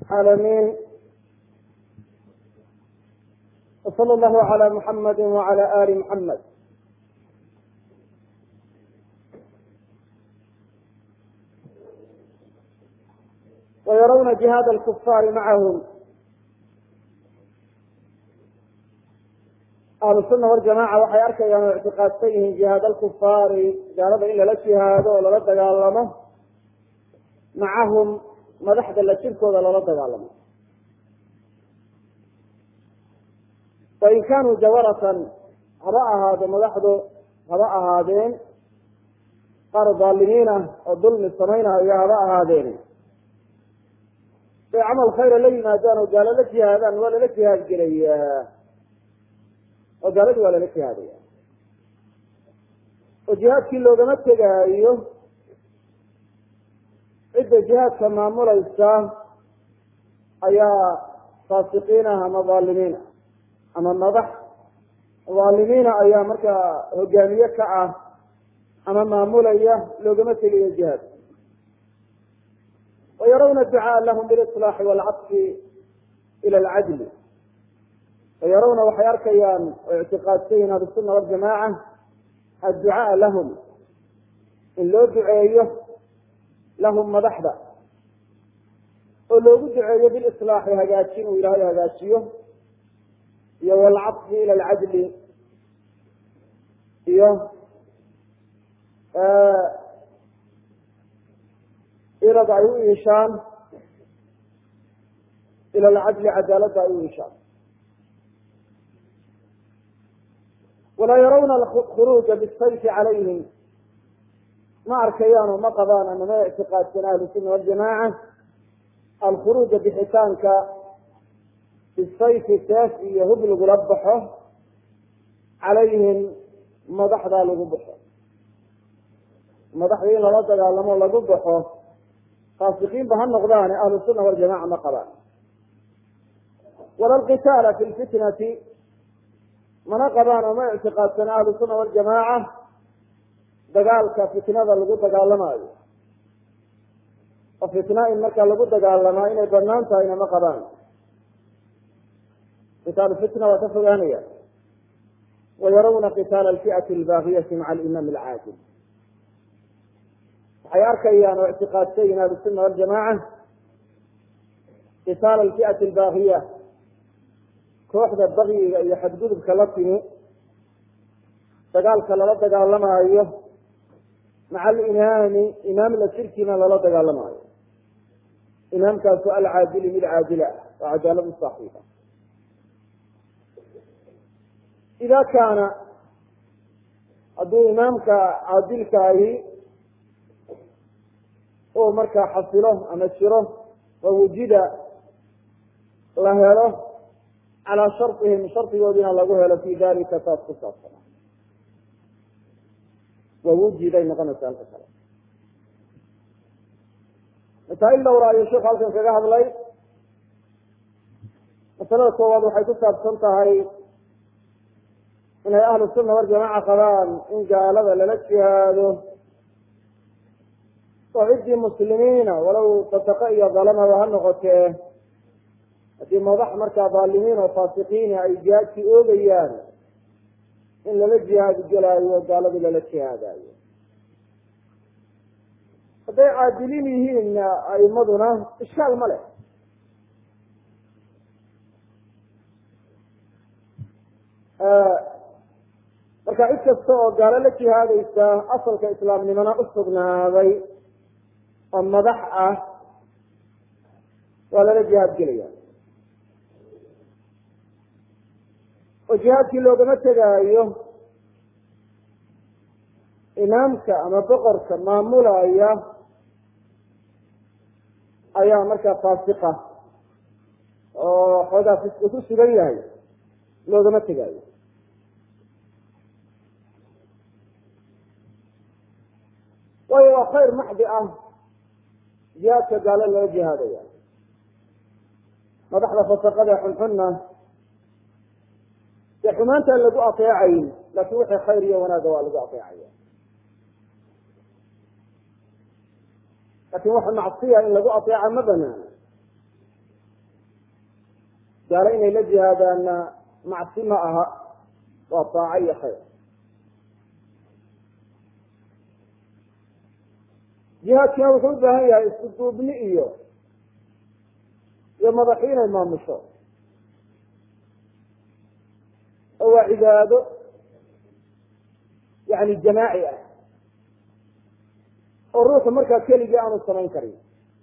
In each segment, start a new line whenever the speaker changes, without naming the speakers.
العالمين وصلى الله على محمد وعلى آل محمد. ويرون جهاد الكفار معهم. أهل السنة والجماعة waxay arkayaan oo اعtiqaadsan yihiin jihaad alkufaari gaalada in lala jihaado oo lala dagaalamo macahum madaxda la jirkooda lala dagaalamo. wain kaanuu jawaratan haba ahaado madaxdu haba ahaadeen qaar daalimiin ah oo dulmi samaynayo haba ahaadeen bay camal khayra la yimaadaan oo gaalo la jihaadaan waa lala jihaad gelayaa oo gaaladi waa lala jihaadaya oo jihaadkii loogama tegaayo cidda jihaadka maamulaysa ayaa faasiqiinah ama dhaalimiina ama madax dhaalimiina ayaa markaa hogaamiye ka ah ama maamulaya loogama tegayo jihaad. wayarawna ducaa lahum bilislaaxi waalcadfi ila alcadli. wayarawna waxay arkayaan oo ictiqaadsan yihin ahlusunna waljamaaca adducaa lahum in loo duceeyo lahum madaxda oo loogu duceeyo bilislaaxi hagaajin uu ilaahay hagaajiyo iyo waalcadfi ila alcadli iyo irada ay u iishaan ila alcadli cadaaladda ay u iishaan. walaa yarawna alkhuruuja bisayfi calayhim ma arkayaan oo ma qabaan ama ma ictiqaadsan ahlusunna waljamaaca alkhuruuja bixitaanka bisayfi seef iyo hub lagula baxo calayhim madaxdaa lagu baxo madaxdii in lala dagaalamo lagu baxo faasiqiinba ha noqdaane ahlusunna waljamaca ma qabaan. wala alqitaala fi lfitnati mana qabaan oo ma ictiqaadsana ahlusunna waljamaaca dagaalka fitnada lagu dagaalamaayo oo fitna in marka lagu dagaalamaa inay banaan tahayna ma qabaan. qitaal fitna waa ka fogaanaya. wayarawna qitaala alfi'ati albaagiyati maca alimaam alcaadil. waxay arkayaan oo ictiqaadsan yihin ahlusunna waljamaaca qitaala alfi'ati albaagiya kooxda bagyiga iyo xadgudubka la timi dagaalka lala dagaalamaayo maca alimaami imaam la jirkiina lala dagaalamaayo imaamkaasu alcaadili mid caadila oo cadaalad u saaxiiba. ida kaana hadduu imaamka caadilka ahi uu markaa xasilo ama jiro wawujida la helo calaa sharطihim shardigoodina lagu helo fi dalika taas ku saabsana wawujiday noqonaysa halka kale. masaail dhowra ayuu sheikhu halkan kaga hadlay. masalada koowaad waxay ku saabsan tahay inay ahlu sunna waljamaaca qabaan in gaalada lala jihaado oo ciddii muslimiina walow fasaqe iyo dalamaba ha noqotee haddii madax markaa dhaalimiin oo faasiqiina ay jihaadkii oogayaan in lala jihaadi gelaayo gaaladii lala jihaadayo. hadday caadiliin yihiin aimaduna ishkaal ma leh. marka cid kasta oo gaalo la jihaadaysa asalka islaamnimona usugnaaday oo madax ah waa lala jihaad gelaya oo jihaadkii loogama tegaayo imaamka ama boqorka maamulaya ayaa markaa faasiqa oo xoogaa fisqi ku sugan yahay loogama tegaayo. waayo waa khayr maxdi ah jihaadka gaalo loo jihaadaya. madaxda fasaqada xunxunna dee xumaantaan lagu ateecayn laakin wixii khayr iyo wanaaga waa lagu ateecaya. laakin waxa macsiya in lagu ateeca ma banaana gaalo inay la jihaadaanna macsi ma aha, waa taaco iyo khayr. jihaadkina wuxuu u baahan yahay isku duubni iyo madaxi inay maamusho, oo waa cibaado yani jamaaci ah oo ruuxu markaa keligii aanu samayn karin.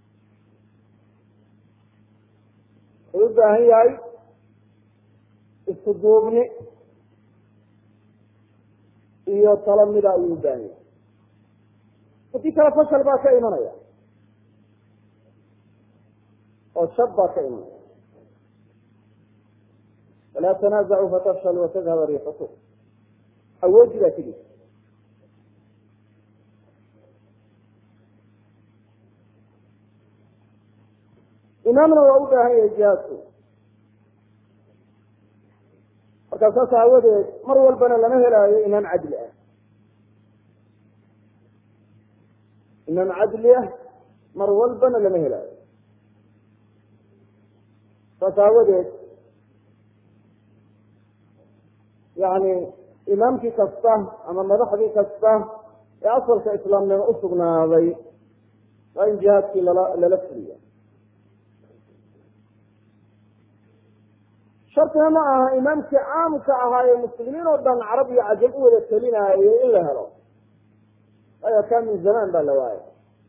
wuxuu u baahan yahay isku duubni iyo talamida ayuu u baahan yahay. hadii kale fashal baa ka imanaya oo shab baa ka imanaya. walaa tanaazacuu fatafshaluu watadhaba riixukum, awoodi baa tegi. imaamna waa u baahan yahay jihaadku. markaa saas aawadeed mar walbana lama helaayo imaam cadli ah. imaam cadli ah mar walbana lama helaayo. saas aawadeed yani imaamkii kasta ama madaxdii kasta ee asalka islaamnimo usugnaaday waa in jihaadkii lala fuliya. shartina ma aha imaamkii caamka ahaa ee muslimiin oo dhan carab iyo cajab u wada telinaayay in la helo, waayo kaa min zamaan baa la waayay.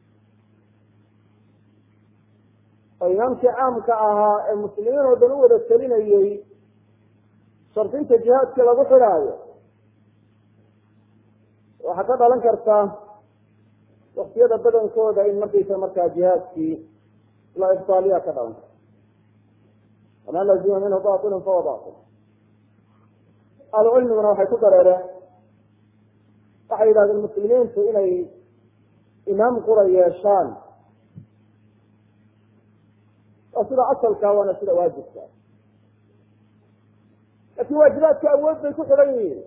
oo imaamkii caamka ahaa ee muslimiin oo dhan u wada telinayey shartinta jihaadkii lagu xidhaayo waxaa ka dhalan kartaa waktiyada badankooda in markaysa markaa jihaadkii la ibtaaliya ka dhalan karta. wamaa lazima minhu batilun fahuwa batil. ahlucilmiguna waxay ku dareereen, waxay yidhahdeen muslimiintu inay imaam qura yeeshaan waa sida asalka, waana sida waajibka. laakiin waajibaadka awood bay ku xidhan yihiin.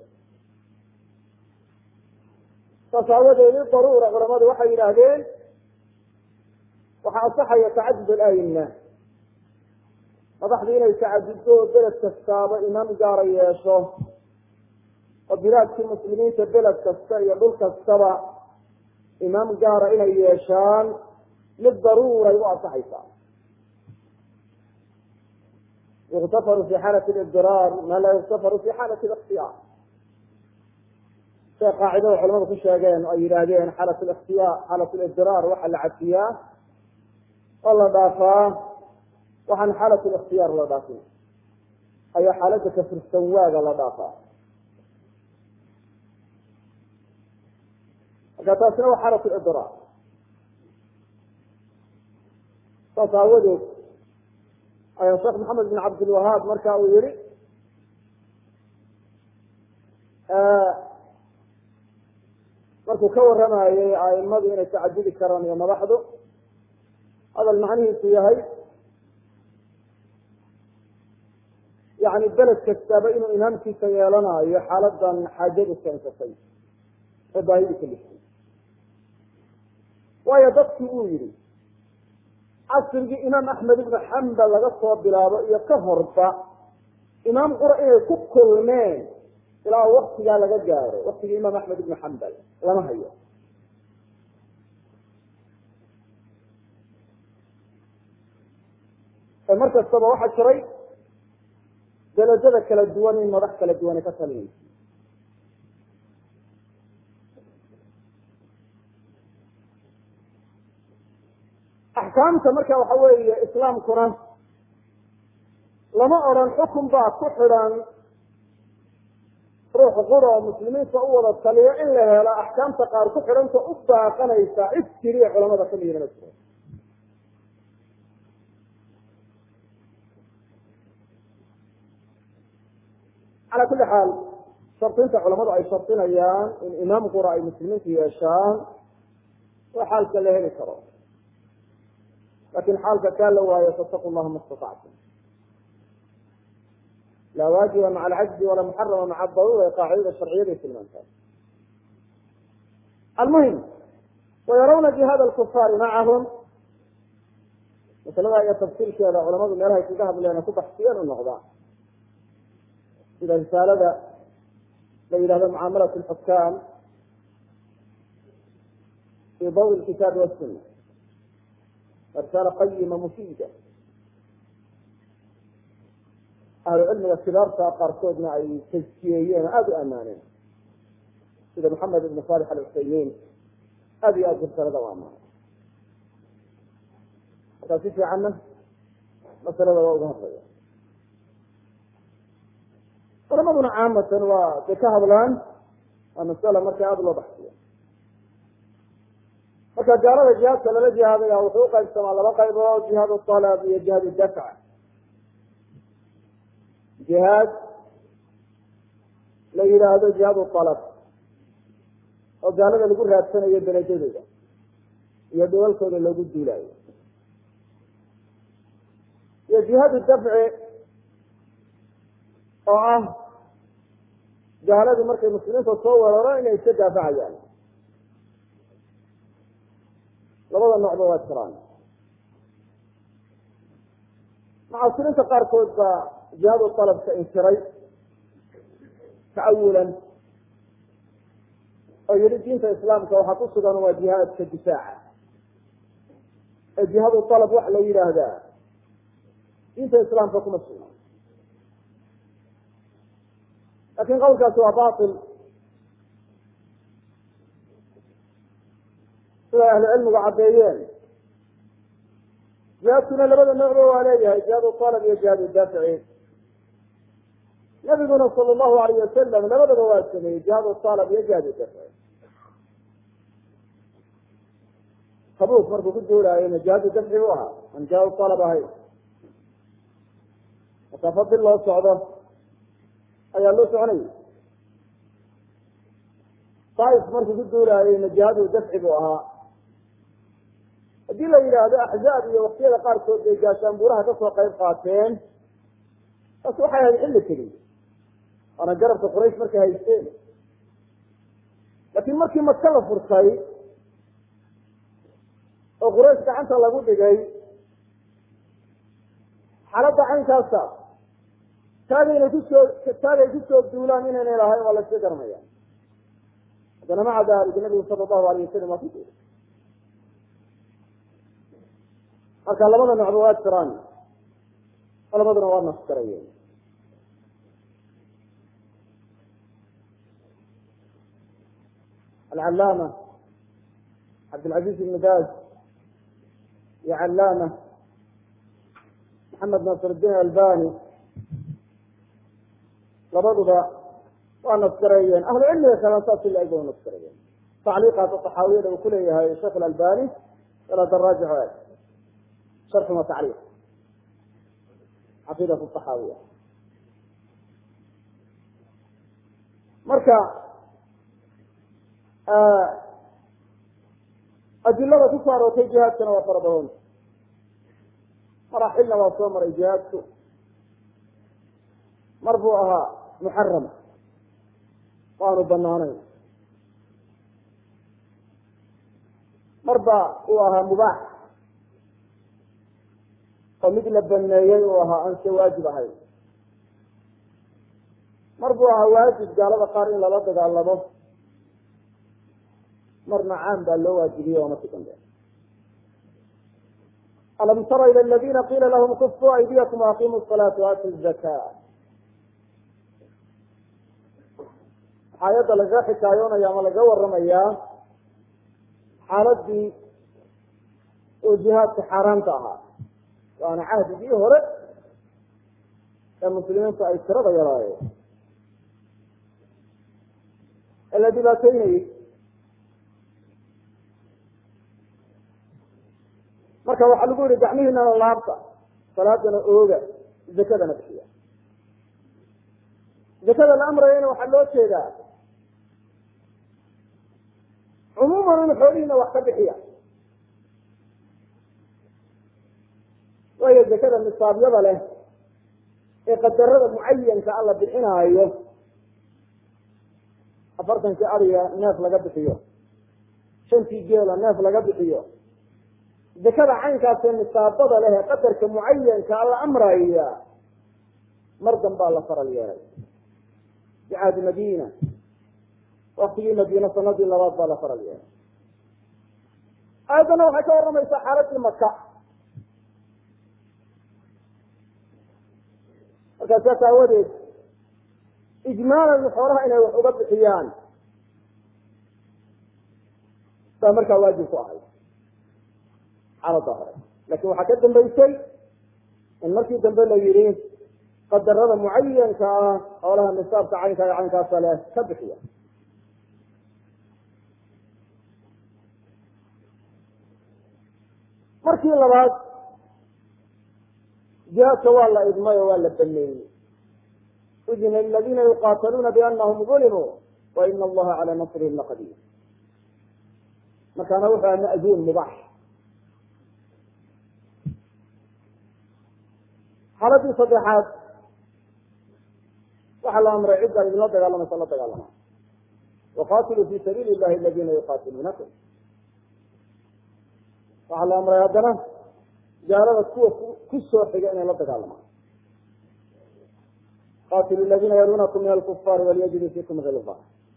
saas aawadeed daruura culamadu waxay yidhaahdeen waxaa asaxaya tacadud alaima, madaxdii inay tacaduddo beled kastaaba imaam gaara yeesho, oo bilaadkii muslimiinta beled kasta iyo dhul kastaba imaam gaara inay yeeshaan mid daruuray u asaxaysaa. yuktafaru fi xaalati libdiraar ma laa yuktafaru fi xaalati likhtiyaar. say qaacidada culamadu ku sheegeen oo ay yidhaahdeen xaalat likhtiyaar, xaalat libdiraar waxaa la cafiyaa oo la dhaafaa waxaan xaalat likhtiyaar la dhaafin, ayaa xaaladda kafirsan waaga la dhaafaa. marka taasina waa xaalat libdiraar. saas aawadeed ayaa sheekh maxamed bin cabdilwahaab marka uu yihi markuu ka waramayey aimadu inay tacadudi karaan iyo madaxdu, hadal macnihiisu yahay yani beled kastaaba inuu imaamkiisa yeelanayo xaaladan xaajadu keensatay oo baahidi kalistay. waayo dadkii uu yihi casrigii imaam axmed ibnu xambal laga soo bilaabo iyo ka horba imaam qura inay ku kulmeen ilaa waktigaa laga gaaro, waktigii imaam axmed ibnu xambal lama hayo. mar kastaba waxaa jiray darajada kala duwan in madax kala duwane ka talinaysa. axkaamta marka waxa weeye islaamkuna lama odran xukun baa ku xidhan ruux qura oo muslimiinta u wada taliyo in la helo axkaamta qaar ku xidhanta u baaqanaysa cid tiriya culamada kamidina ma jiro. calaa kulli xaal shartinta culamadu ay shartinayaan in imaam qura ay muslimiintu yeeshaan waa xaalka la heli karo. lakin xaalka kaa la waayo fattaqu llaha ma istatactum. laa waajiba maca alcajzi walaa muxarama maca adaruura ee qaacidada sharciyaday tilmaantaa. almuhim wayarawna jihaad alkufaari macahum masalada iyo tafsiirkeeda culamadu meelahay kaga hadleen ku baxsiyeen u noqdaa sida risaalada la yidhahdo mucaamalat alxukaam fi dawi lkitaabi wasunna risaala qayima mufiida ahlu cilmiga kibaarta qaarkoodna ay taskiyeeyeen oo aada u amaaneen sida maxamed ibn salix alcusaymiin aada iyo aada risaalada u amaanay markaa si fiicanna masalada waa uga hadlaya culamaduna caamatan waa day ka hadlaan waa masala marka aada loo baxsiyo marka gaalada jihaadka lala jihaadaya wuxuu uqaybsamaa laba qaybood jihaad alab iyo jihaad dafc jihaad la yidhaahdo jihaad alab oo gaalada lagu raadsanayo beledadooda iyo dawalkooda lagu duulaayo iyo jihaad dafci oo ah gaaladu markay muslimiinta soo weeraro inay iska daafacayaan labada noocba waa jiraan mucaasiriinta qaarkood baa jihaad alabka inkiray ta'awulan oo yihi diinta islaamka waxaa ku sugan waa jihaadka difaaca ee jihaad alab waxa la yidhaahdaa diinta islaamka kuma sugna lakin qawlkaasi waa bail siday ahlu cilmigu caddeeyeen jihaadkuna labada noocba waa leeyahay jihaad alab iyo jihaad dafci nabiguna sala allahu alayh wasalam labadaba waa sameeyey jihaad alab iyo jihaad dafci tabuk markuu ku duulaayona jihaad dafci bu ahaa aan jihaad alab ahayn masaafo bil loo socdo ayaa loo soconayay taif markuu ku duulaayeyna jihaadu dafci buu ahaa haddii la yidhaahdo axzaab iyo waktiyada qaarkood bay gaashaanbuuraha kasoo qayb qaateen taas waxay ahayd xilli tegey waana garabka quraysh markay haysteen laakiin markii maka la furtay oo quraysh gacanta lagu dhigay xaaladda caynkaasa taagay kusoo duulaan inaynay lahayn waa la iska garanaya haddana maca dalik nabigu sala allahu alayh wasalam waa ku duulay marka labada noocba waa jiraan labaduna waa naskarayeen alcalaama cabdilcaziz ibn baz iyo calaama maxamed nasir الdin albani labaduba waa naskarayeen ahlu cilmiga kalena saas ila ba naskarayeen tacliiqaas taxaawiyada uu kuleeyahay sheekh alalbani wala daraajic sharxu ma tacliiq caqiidat taxaawiya marka adilada ku soo aroortay jihaadkana waa fara badan maraaxilna waa soo maray jihaadku mar buu ahaa muxaram waanu banaanayn mar ba uu ahaa mubaax oo mid la baneeyey uu ahaa aan se waajib ahayn mar buu ahaa waajib gaalada qaar in lala dagaalamo marna caam baa loo waajibiyey waa markii dambe alam tara ila aladina qiila lahum kufuu aydiyakum waaqimu salaata waatu zaka aayadda laga xikaayoonaya ama laga waramayaa xaaladii oo jihaadka xaaraamka ahaa waana cahdigii hore ee muslimiintu ay tirada yaraayeen ee la dhibaateynayey marka waxaa lagu yihi gacmihiinana laabta salaadana ooga zakadana bixiya zakada la amrayana waxaa loo jeedaa cumuuman in xoolihiina wax ka bixiya waayo zakada nisaabyada leh ee qadarada mucayanka a la bixinaayo 40 ariga neef laga bixiyo 5 geela neef laga bixiyo zakada caynkaasee nisaabada leh ee qadarka mucayanka la amraya mar danbaa la faral yeelay fi caadi madiina, waktigii madiina sanadii labaad baa la faral yeelay. aayaddana waxay ka warramaysaa xaaladii maka. markaa saas aawadeed ijmaalan xoolaha inay wax uga bixiyaan baa markaa waajib ku ahay xaalada hore. laakin waxaa ka dambaysay in markii dambe la yihi qadarada mucayanka ah xoolaha nisaabka caynkaa caynkaasa leh ka bixiya. markii labaad jihaadka waa la idmay oo waa la baneeyey. udina liladina yuqaataluuna bianahum ulimuu wa ina allaha cala nasrihim laqadiir. markaana wuxuu aha ma'zuun mubaax. xaaladii saddexaad waxaa la amray cidda idinla dagaalamaysa la dagaalama. waqatiluu fi sabiili llahi aladina yuqatiluunakum. waxaa la amray haddana gaalada kuwa ku soo xiga inay la dagaalamaan. qatilu ladina yalunakum min alkufaari walyajidu fikum hilza.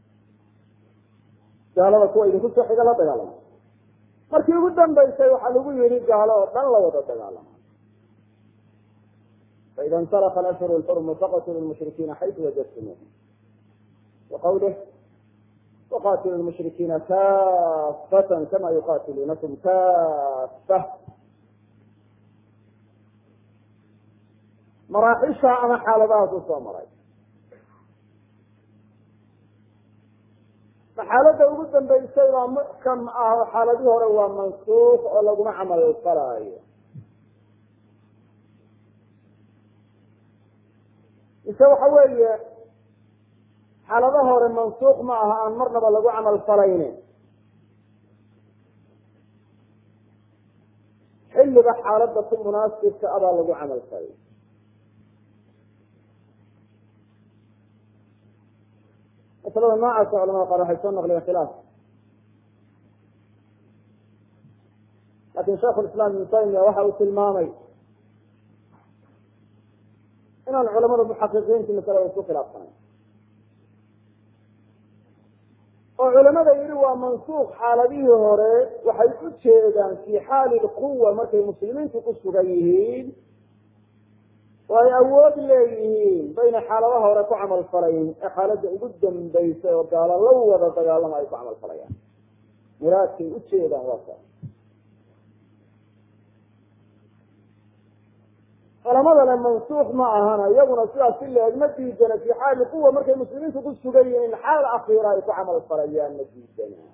gaalada kuwa idinku soo xiga la dagaalama. markii ugu dambaysay waxaa lagu yihi gaalo oo dhan la wada dagaalama. faida اnsalka alashhur اlxurm faqtlu lmushrikiina xaytu wajadtumuuhum. waqawlih waqatilu lmushrikiina kaafatan kama yuqatiluunakum kaafa. maraaxisha ama xaaladahaas u soo maray. xaaladda ugu dambaysay waa muxkam ah oo xaaladii hore waa mansuuq oo laguma camal falaayo. mise waxa weeye xaalada hore mansuuq ma aha aan marnaba lagu camal falayne xilliba xaaladda ku munaasibka abaa lagu camal falay. masalada noocaasa culamada qaar waxay soo naqliyeen khilaaf. lakin sheikh lislaam ibnu taymiya waxa uu tilmaamay inaan culamada muxaqiqiinti masalada isku khilaafsanayn. oo culamada yidhi waa mansuuq xaaladihii hore waxay u jeedaan fi xaali lquwa markay muslimiintu ku sugan yihiin oo ay awood leeyihiin bayna xaaladaha hore ku camal falayn ee xaaladda ugu dambaysay oo gaalo la wada dagaalama ay ku camal falayaan. muraadkay u jeedaan waa saas. culamada le mansuuq ma ahana iyaguna sidaas si leeg ma diidana fi xaali quwa markay muslimiintu ku sugan yihiin in xaal akhiira ay ku camal falayaan ma diidana.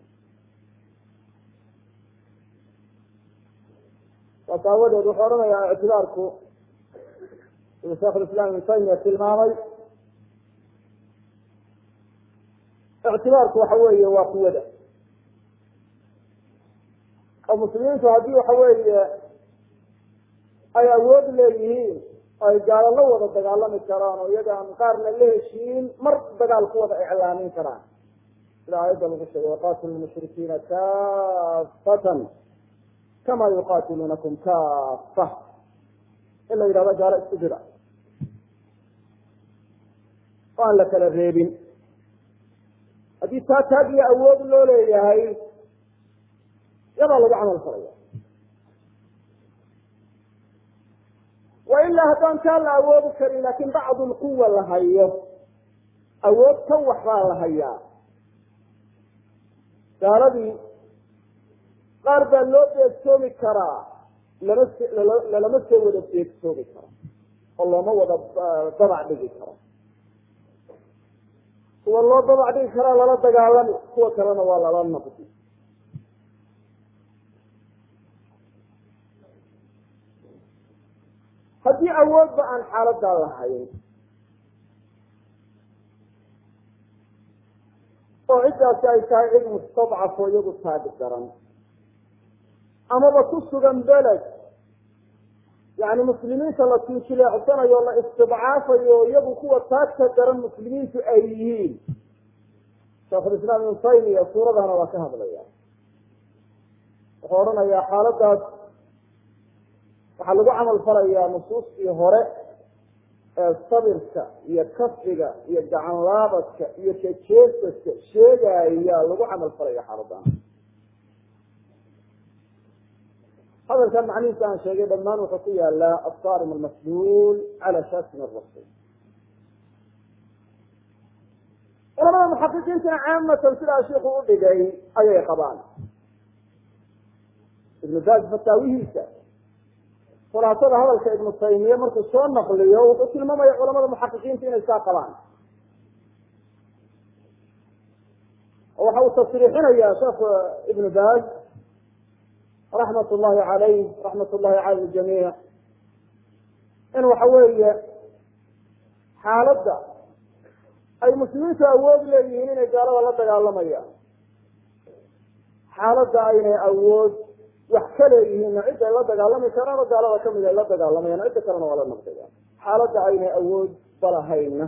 saas aawadeed wuxuu odhanayaa ictibaarku sida sheikh lislaam ibnu taymiya tilmaamay, ictibaarku waxa weeye waa quwada. oo muslimiintu haddii waxa weeye ay awood leeyihiin oo ay gaalo la wada dagaalami karaan oo iyaga aan qaarna la heshiin mar dagaal ku wada iclaamin karaan sida aayadda lagu sheegay waqatilu lmushrikiina kaafatan kama yuqatiluunakum kaafa. in la yidhahdo gaalo isku jira oo aan la kala reebin. haddii taa taag iyo awood loo leeyahay yadaa lagu camal falaya. wailaa haddaan taa la awoodi karin laakin bacdu lquwa la hayo, awood ka waxbaa la hayaa. gaaladii qaar baa loo beegsoomi karaa, lalama soo wada beegsoomi karo oo looma wada dabac dhigi karo. kuwa loo dabac dhigi karaa lala dagaalami, kuwa kalena waa lala naqdi. haddii awoodba aan xaaladaa lahayn oo ciddaasi ay tahay cid mustadcafo iyagu taagi daran amaba ku sugan beled yani muslimiinta la tunjileecsanayo o la istidcaafayo iyagu kuwa taagta daran muslimiintu ay yihiin. sheikhulislaam ibnu taymiya suuradana waa ka hadlaya. wuxuu odhanayaa xaaladaas waxaa lagu camal falayaa nusuustii hore ee sabirka iyo kafriga iyo gacan laabadka iyo kajeesaska sheegaya lagu camal falaya xaaladan. hadalkan macnihiisa aan sheegay dhammaan wuxuu ku yaalaa asaarim almasluul cala shatim rasul. culamada muxaqiqiintana caamatan sidaa shiiku u dhigay ayay qabaan. ibnu baaz fataawihiisa khulaasada hadalka ibnu taymiye markuu soo naqliyo wuxuu tilmaamaya culamada muxaqiqiinta inay saa qabaan. oo waxa uu tasriixinaya sheekh ibnu baaz raxmat ullahi caleyh, raxmat ullahi cala ljamiic, in waxa weeye xaaladda ay muslimiintu awood leeyihiin inay gaalada la dagaalamayaan, xaaladda aynay awood wax ka leeyihiinna cid ay la dagaalami karaan oo gaalada kamid ay la dagaalamayaan, cidda kalena waa la naqdayaan. xaaladda aynay awood balahayna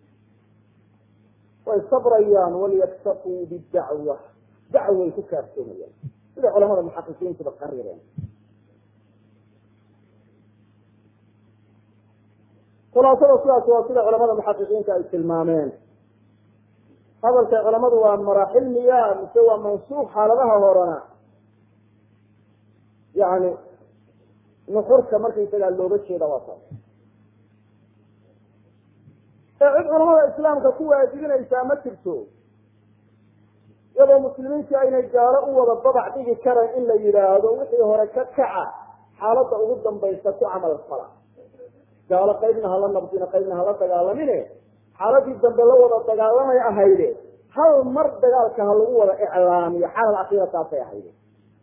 way sabrayaan, walyaktafuu bidacwa, dacway ku kaaftoomayaan sida culamada muxaqiqiintuba qarireen. khulaasada sidaas waa sida culamada muxaqiqiinta ay tilmaameen. hadalka culamadu waa maraaxil miya mise waa mansuuq xaaladaha horena yani nuxurka markaysagaa looga jeeda waa taas. ee cid culamada islaamka ku waajibinaysaa ma jirto, iyadoo muslimiintii aynay gaalo u wada babac dhigi karayn in la yidhaahdo wixii hore ka kaca xaaladda ugu dambaysa ku camal fala. gaalo qaybna hala nabdina qaybna hala dagaalamine xaaladii dambe la wada dagaalamay ahayde hal mar dagaalka ha lagu wada iclaamiyo xaalal akhiira taasay ahayde,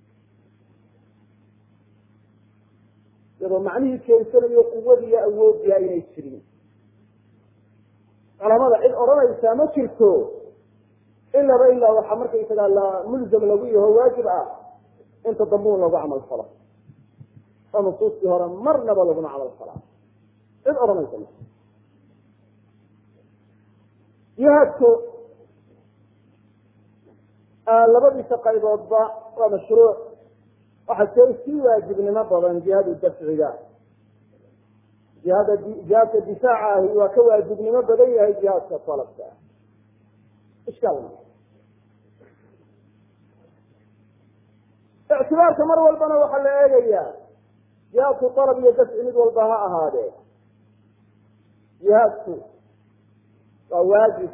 iyadoo macnihii keensanayo quwadii iyo awoodii aynay jirin. culamada cid odhanaysaa ma jirto, ilaba ilaa waxaa markaysagaa la mulzam lagu yaho waajib ah inta dambe un lagu camal falo oo nusuustii hore marnaba laguna camal falaa. cid odhanaysa ma jihaadku labadiisa qayboodba waa mashruuc. waxaa sii waajibnimo badan jihaadu dafciga. jihaadka difaaca ahi waa ka waajibnimo badan yahay jihaadka talabka. ishkaal ma ictibaarka mar walbana waxaa la eegayaa jihaadku talab iyo dafci mid walba ha ahaadee, jihaadku waa waajib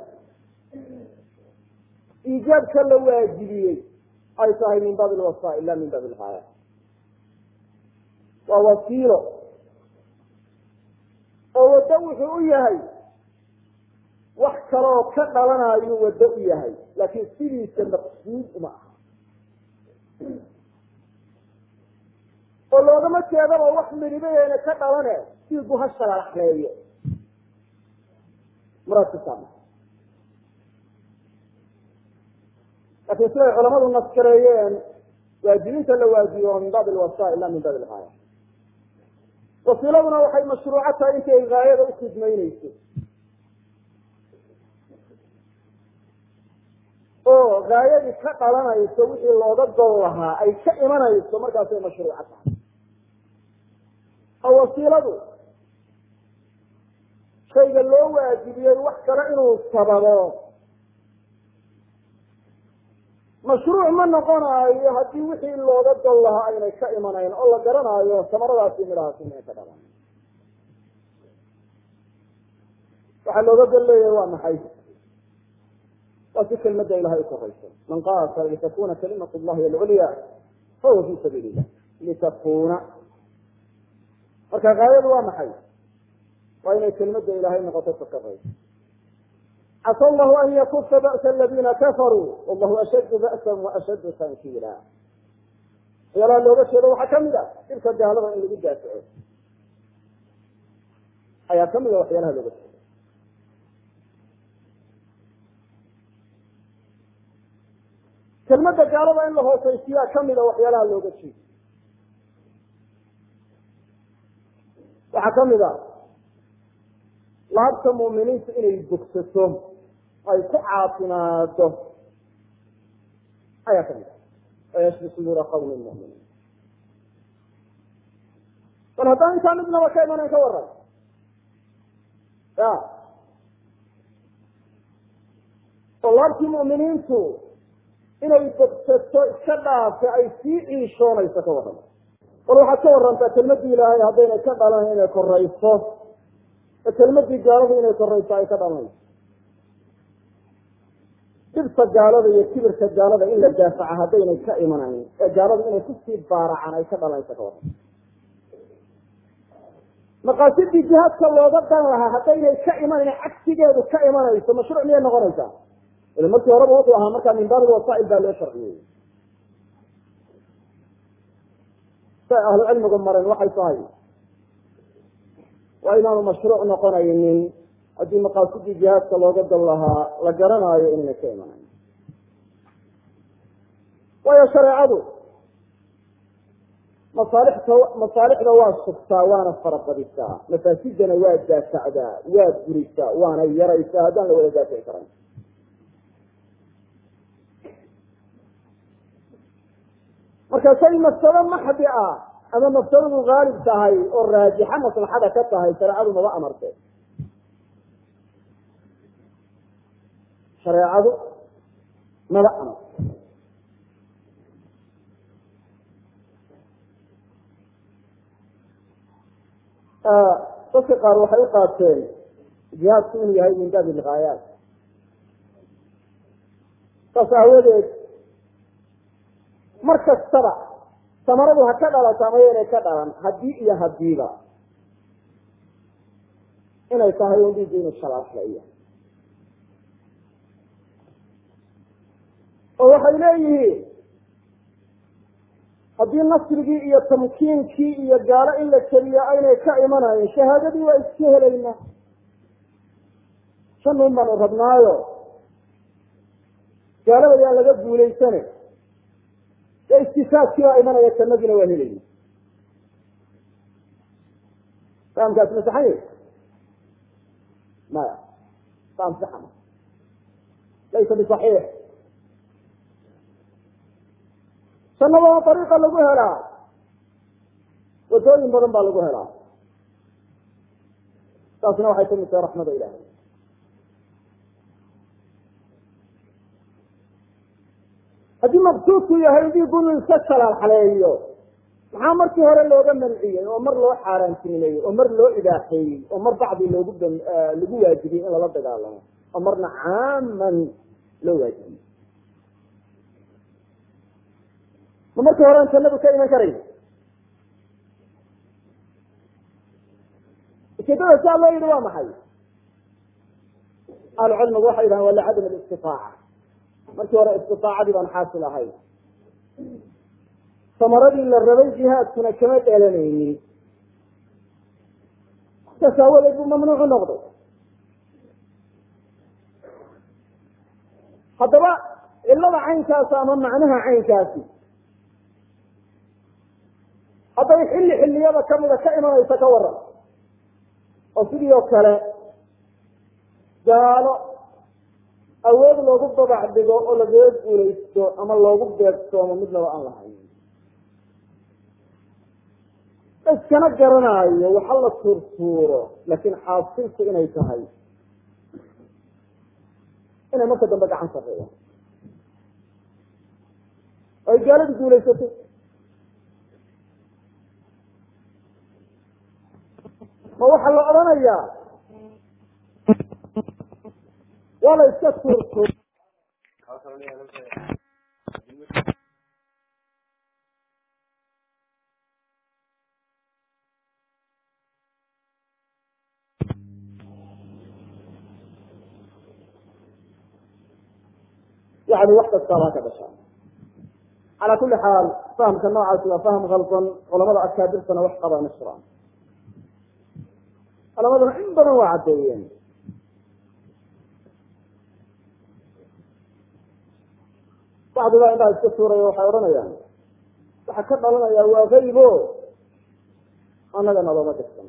iijaabka la waajibiyey ay tahay min baabi lwasaa ila min baabi lgaaya. waa wasiilo oo waddo wuxuu u yahay wax kaloo ka dhalanayo waddo u yahay, laakiin sidiisa maqsuud uma aha. oo loogama jeedaba wax midhibadeena ka dhalane sidu ha shalalaxleeyo muraadkiisa. laakiin siday culamadu naskareeyeen waajibinta la waajibo min baabi lwasaa ila min baabi lgaaya. wasiiladuna waxay mashruuco tahay intay gaayada u khidmaynayso, oo gaayadii ka dhalanayso wixii looga gol lahaa ay ka imanayso, markaasay mashruuco tahay. oo wasiiladu shayga loo waajibiyey wax kale inuu sababo mashruuc ma noqonayo haddii wixii looga gol lahaa aynay ka imanayn oo la garanayo samaradaasi midhahaasi inay ka dhalan. waxaa looga gol leeyahay waa maxay? waa si kelmadda ilahay u korayso. man qaatala litakuna kalimatu llahi alculya fahuwa fi sabiili illah litakuna. marka gaayadu waa maxay? waa inay kelmadda ilahay noqoto ka korayso. casى allahu an yakufa ba'sa aladina kafaruu wallahu ashaddu ba'san waashaddu tankiila. waxyaalaha looga jeedo waxaa kamid a dhibka gaalada in lagu daafaco ayaa kamid a waxyaalaha looga jeedo. kelmadda gaalada in la hoosaysiyaa kamid a waxyaalaha looga jeedo. waxaa kamid a laabta mu'miniinta inay bogsato ay ku caafimaado ayaa kamid a wayashfi suduura qawmi muminiin. bal haddaan intaa midnaba ka imanayn ka waran ya oo laabtii mu'miniintu inay bogsato iska dhaafe ay sii ciishoonayso ka waran bal waxaad ka warantaa kelmadii ilaahay haddaynay ka dhalan inay korayso ee kelmadii gaalada inay korayso ay ka dhalanayso dhibta gaalada iyo kibirka gaalada in la daafaca haddaynay ka imanayn ee gaalada inay kusii baaracaan ay ka dhalanayso ka waran maqaasidii jihaadka looga dan lahaa haddaynay ka imanayn cagsigeedu ka imanayso mashruuc miyay noqonaysaa ila markii horeba wuxuu ahaa markaa min baabi wasaa'il baa loo sharciyey say ahlu cilmigu mareen waxay tahay waa inaanu mashruuc noqonaynin haddii maqaasidii jihaadka looga dan lahaa la garanaayo inayna ka imanayn waayo shareecadu masaalixda waa sugtaa waana farabadisaa mafaasidana waa daafacdaa waa gurisaa waana yaraysaa haddaan la wada daafici karayn marka shay mafsado maxdi ah ama mafsadadu haalib tahay oo raajixa maslaxada ka tahay shareecadu maba amarte shareecadu maba amarte dadka qaar waxay u qaateen jihaadku inuu yahay min baabi ilghaayaat saas aawadeed mar kastaba samaradu ha ka dhalato ama yaynay ka dhalan haddii iyo hadiiba inay tahay un dhiigga inuu shalaaslaiya oo waxay leeyihiin haddii nasrigii iyo tamkiinkii iyo gaalo in la keliyo aynay ka imanayn shahaadadii waa iska helaynaa shanun baanu rabnaayo gaalada yaan laga guulaysane ee istifaadkii baa imanaya jannadiina waa helayna fahamkaas ma saxan maya faham saxan laysa bisaxiix jannada waa dariiqa lagu helaa wadooyin badan baa lagu helaa taasna waxay kamid tahay raxmada ilaahay haddii maqsuudku yahay dhiigu inuu iska salaalxaleeyo maxaa markii hore looga manciyey oo mar loo xaaraantinimeeyey oo mar loo ibaaxeeyey oo mar bacdi lagu waajibiyey in lala dagaalamo oo marna caaman loo waajibiyey ma markii horean jannadu ka iman karay ujeedada saa loo yihi waa maxay ahlucilmigu waxay yidhahan waa licadam alistitaaca markii hore istiaacadii baan xaasil ahayn samaradii la rabay jihaadkuna kama dheelanaynin saas aawadeed buu mamnuucu noqday haddaba cilada caynkaasi ama macnaha caynkaasi hadday xilliyada kamida ka imanaysa ka waran oo sidii oo kale gaalo awood loogu babac dhigo oo lagaga guulaysto ama loogu beegsoomo midnaba aan lahayn iskana garanaayo waxa la tuurtuuro laakiin xaasilku inay tahay inay marka dambe gacan sarreeyaan oo ay gaaladu guulaysato ma waxaa la odhanayaa waa la iska tuurtuur yani wax kastaabaa ka dhashaa calaa kuli xaal fahamka noocaasi waa faham khaldan culamada akaabirtana wax qabaa ma jiraan culamaduna in badan waa caddeeyeen bacdigaa indhaha iska tuurayo waxay odhanayaan waxa ka dhalanaya waa kaybo annagana looma dirsan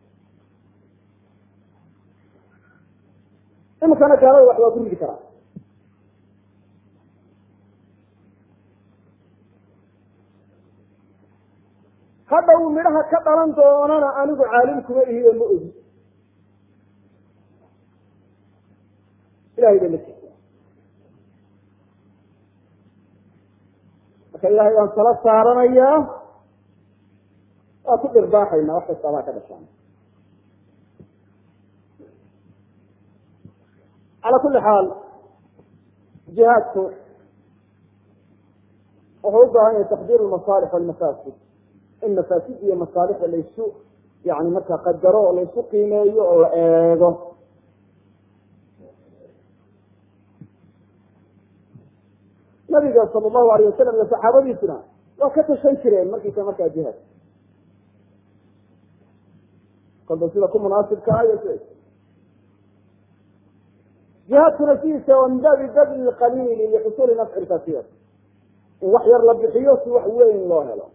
imikana gaalada wax waa ku ridi karaa hadhow midhaha ka dhalan doonana anigu caalim kuma ihi oo ma ogi ilahay ba ma jirta marka ilahay waan tala saaranayaa waa ku dhirbaaxayna wax kastaabaa ka dhashaan calaa kuli xaal jihaadku wuxuu u baahan yahay taqdiir almasaalix walmafaasid in mafaasid iyo masaalixda laysu yani markaa qadaro oo laysu qiimeeyo oo la eego nabiga sala allahu alayh wasalam iyo saxaabadiisuna waa ka tashan jireen markiisa markaa jihaad kolba sida ku munaasibka ah iyo sida jihaadkuna sidiisa waa min baabi badli qaliili lixusuuli nafci kasiir in wax yar la bixiyo si wax weyn loo helo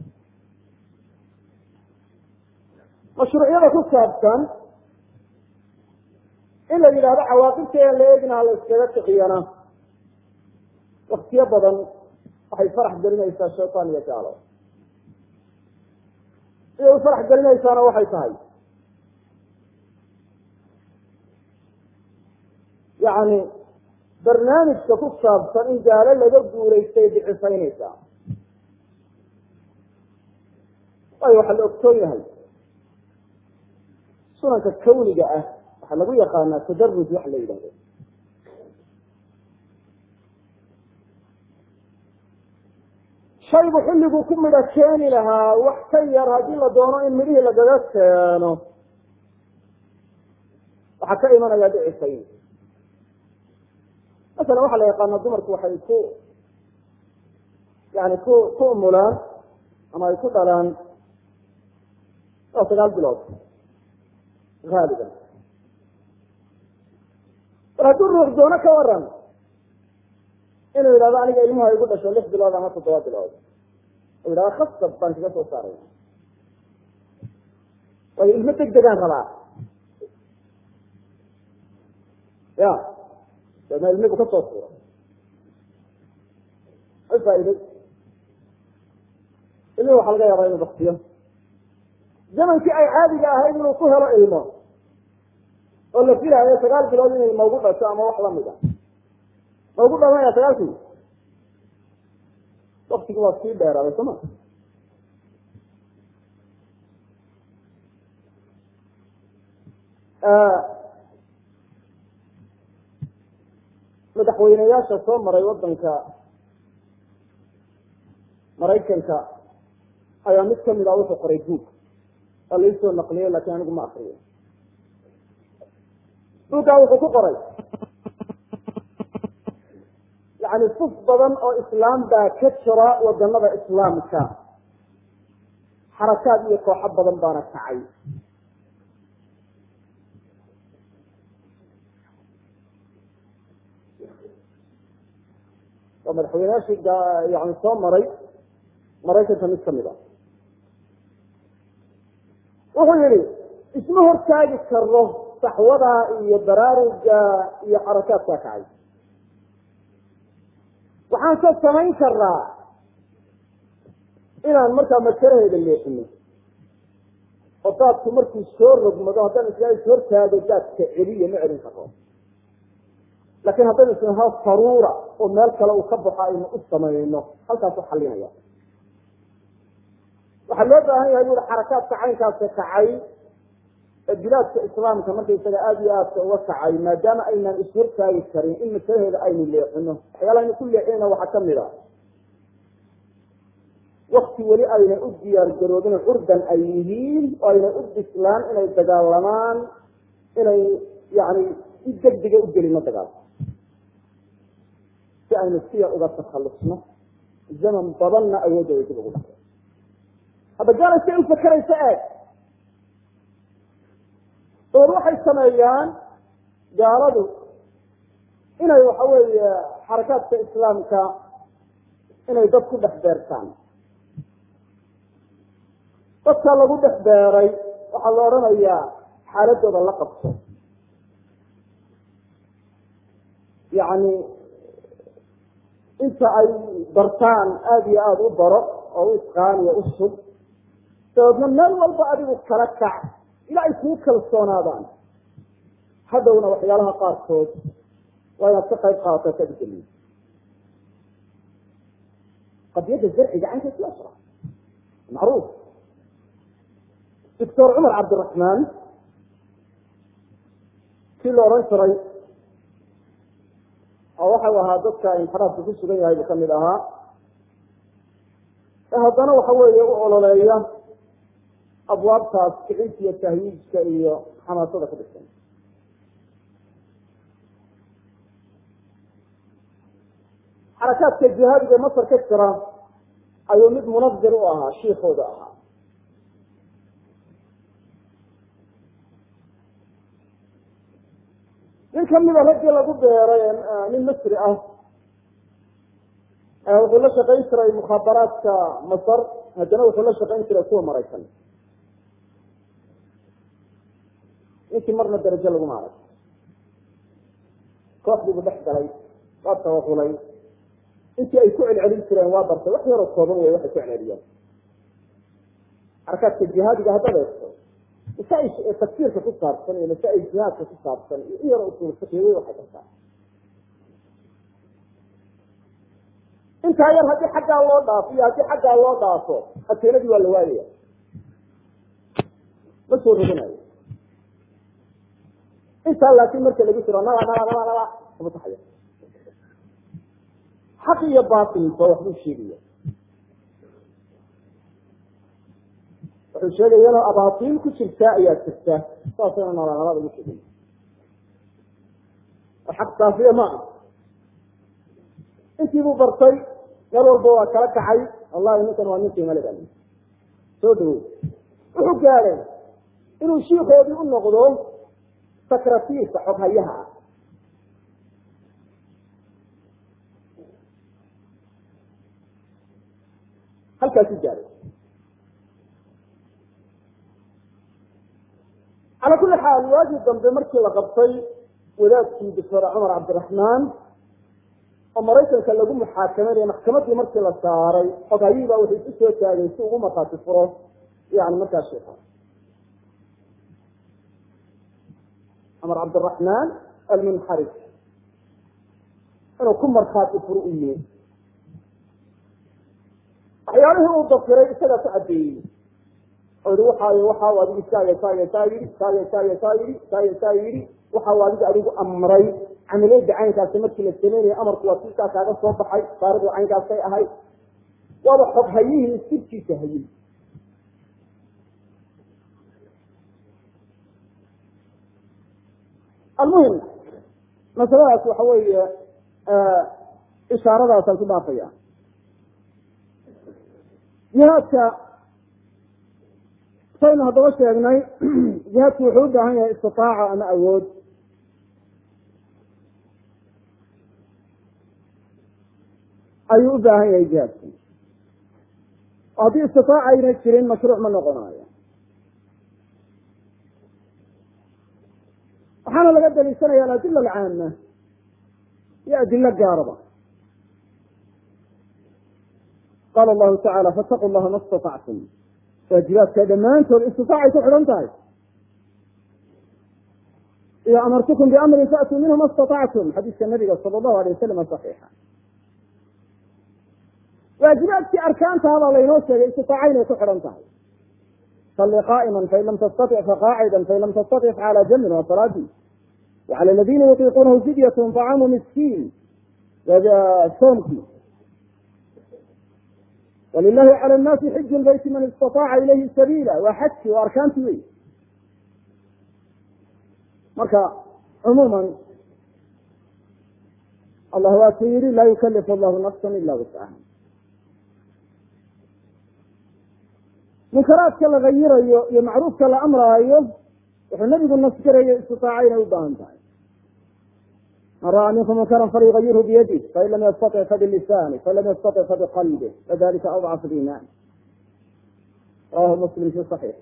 mashruucyada ku saabsan in la yidhahdo cawaaqibteeda la eegna la iskaga kiciyana waktiyo badan waxay farax gelinaysaa shaytaan iyo gaalo siday u farax gelinaysaana waxay tahay yani barnaamijka ku saabsan in gaalo laga guuraystay bicisaynaysaa waayo waxaa la ogsoon yahay sunanka kawniga ah waxaa lagu yaqaanaa tadaruj wax la yidhahdo shaygu xilliguu ku midho keeni lahaa wax ka yar haddii la doono in midhihii lagaga keeno waxaa ka imanaya dhicisayn masalan waxaa la yaqaanaa dumarku waxay ku umulaan ama ay ku dhalaan waa 9 bilood haaliban war hadduu ruux doono ka waran inuu yidhahdo aniga ilmuha igu dhasho 6 bilood ama 7 bilood u yidhahdo khasab baan kaga soo saaray waayo ilmo degdegaan rabaa ya ma ilmigu ka soo suuro ay faa'iiday ilmihi waxaa laga yaabaa inuu baktiyo zamankii ay caadiga ahayd inuu ku helo ilmo oo la filaayo 9 bilood in ilmo ugu dhasho ama wax lamid a ma ugu dhalanaya 9kii waktigi waa sii dheeraaday soma madaxweyneyaasha soo maray wadanka maraykanka ayaa mid kamid a wuxuu qoray buug waa laisoo naqliyey lakin anigu ma akriyo buuggaa wuxuu ku qoray yani suf badan oo islaam baa ka jira wadanada islaamka xarakaad iyo kooxo badan baana kacay waa madaxweyneyaashii yani soo maray maraykanka mid kamid a wuxuu yihi isma hortaagi karo saxwada iyo baraaruga iyo xarakaadka kacay waxaan ka samayn karaa inaan markaa makaraheeda leexino oo daadku markuu soo rogmado haddaan isla ishortaago daadka celiya ma celin karo laakin haddaynu isnaha faruura oo meel kale uu ka baxo aynu u samayno halkaasu xalinaya waxaa loo baahan yahay bui xarakaadka caynkaasa kacay ee bilaadka islaamka markaysaga aada iyo aadka uga kacay maadaama aynaan ishortaagi karin in masalaheeda aynu leexino waxyaala aynu ku leexinayna waxaa kamid a wakti weli aynay u diyaar garoobin curdan ay yihiin oo aynay u bislaan inay dagaalamaan inay yani si degdega u gelino dagaal si aynu siya uga takhalusno zaman badanna awoodooda dib ugu dhacdo hadda gaala si ay ufakeraysa eeg dabad waxay sameeyaan gaaladu inay waxa weeye xarakaadka islaamka inay dad ku dhex beertaan dadka lagu dhex beeray waxaa la odhanayaa xaaladooda la qabto yani inta ay bartaan aada iyo aada u baro oo u isqaaniyo u sug dabeedna meel walba adigu kala kac ilaa ay kuu kalsoonaadaan hadhowna waxyaalaha qaarkood waa inaad ka qayb qaadato ka bedeliyo qadiyadda zarciga caynkaas waa jira macruuf doctor cumar cabdiraxmaan kii la oran jiray oo waxau ahaa dadka inxiraafka ku sugan yahay buu kamid ahaa ee haddana waxa weeye u ololeeya abwaabtaas kicinta iyo tahyiijka iyo xamaasada ku dhisan xarakaadka jihaadiga ee masar ka jira ayuu mid munazir u ahaa shiikooda ahaa nin kamida raggii lagu beeray nin masri ah wuxuu la shaqayn jiray mukhaabaraadka masar haddana wuxuu la shaqayn jiray kuwa maraykan ninkii marna darajo laguma arag kooxdiibu dhex galay waa tawakulay intii ay ku celcelin jireen waa bartay wax yaroo kooban wey waxay ku celceliyeen xarakaadka jihaadiga haddaad eegto masaail tafsiirka ku saabsan iyo masaail jihaadka ku saabsan iyo in yaro usul fiqigay waxay kartaa intaa yar haddii xaggaa loo dhaafo iyo haddii xaggaa loo dhaafo ateenadii waa la waayaya ma soo roganayo intaa laakiin marka lagu jiro naba mutaxaya xaq iyo baatil ba waxbuu sheegaya wuxuu sheegaya inuu abaatiil ku jirtaa ayaa jirta saasayna nalaalada ugu sheegay xaq saafiya ma ah intii buu bartay meel walba waa kala kacay wallahi ninkan waa ninkii maligan soo dhawow wuxuu gaaday inuu shiikoodii u noqdo sakratiirka xoghayaha ah halkaasi gaaday calaa kulli xaal waagii dambe markii la qabtay wadaadkii doctor cumar cabdiraxmaan oo maraykanka lagu muxaakameynaya maxkamadii markii la saaray xoghayihii baa wuxuu isu soo taagay si ugu markhaati furo yani markaa sheika cumar cabdiraxmaan almunxarif inuu ku markhaati furo u yihi waxyaalihii uu dafiray isagaa ku cadeeyey oo yihi waxa adigu saa yidhi waxa adiga adigu amray camaliyada caynkaasi markii la sameynaya amarku waa sikaa kaaga soo baxay saaradu caynkaasay ahayd waaba xoghayihii sirkiisa hayay almuhim masaladaas waxa weeye ishaaradaasaan ku dhaafaya jihaadka saynu haddaba sheegnay jihaadku wuxuu u baahan yahay istitaaca ama awood ayuu u baahan yahay jihaadku haddii istitaaca ayna jirin mashruuc ma noqonayo waxaana laga daliishanaya aladila alcaama iyo adilo gaaraba qaala allahu tacala faataqu llaha ma istatactum waajibaadka dhammaantood istitaacay ku xidhan tahay ida amartukum biamrin faatuu minhu ma istatactum xadiiska nabiga sala allahu alay wasalam saxiixa waajibaadkii arkaantahabaa laynoo sheegay istitaaca inay ku xidhan tahay salli qaa'ima fain lam tastatic faqaacida fain lam tastatic cala jambin waa salaadii wacala aladiina yutiiquunahu fidyatun طacaamu miskiin soomkii walilahi cala nnaasi xiju lbayti man istataaca ilayhi sabiila waa xajki waa arkaantii wey marka cumuuman allah waa ku yihi laa yukalifu allahu nafsa ila wuscaha munkaraadka la gayirayo iyo macruufka la amraayo wuxuu nabigu nasgarayo istitaaca inay u baahan tahay man ra'a minkum munkaran falyugayirhu biyadih fain lam yastatic fabilisani fain lam yastatic fabiqalbih wadalika adcafu liiman rawahu muslim fi صaxiixi